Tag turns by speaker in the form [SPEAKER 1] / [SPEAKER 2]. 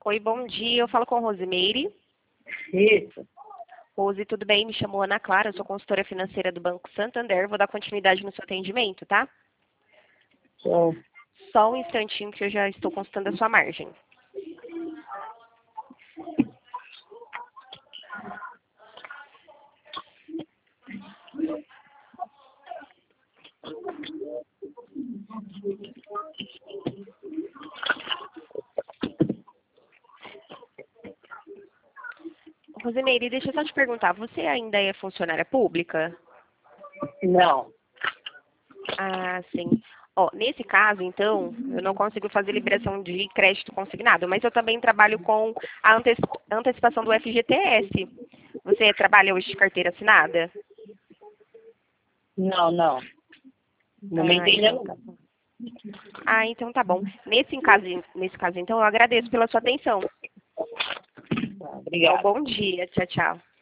[SPEAKER 1] Oi, bom dia. Eu falo com Rosimeire.
[SPEAKER 2] Isso.
[SPEAKER 1] Rose, tudo bem? Me chamo Ana Clara, eu sou consultora financeira do Banco Santander. Vou dar continuidade no seu atendimento, tá?
[SPEAKER 2] Bom,
[SPEAKER 1] Só um instantinho que eu já estou consultando a sua margem. Rosimeire, deixa eu só te perguntar, você ainda é funcionária pública?
[SPEAKER 2] não.
[SPEAKER 1] Ah, sim. Ó, nesse caso, então, eu não consigo fazer liberação de crédito consignado, mas eu também trabalho com a antecipação do FGTS. Você trabalha hoje de carteira assinada?
[SPEAKER 2] Não, não. Não me
[SPEAKER 1] Ah,
[SPEAKER 2] entendeu,
[SPEAKER 1] então tá
[SPEAKER 2] não.
[SPEAKER 1] bom. Ah, então tá bom. Nesse caso, então, eu agradeço pela sua atenção.
[SPEAKER 2] Obrigado.
[SPEAKER 1] Bom dia. Tchau, tchau.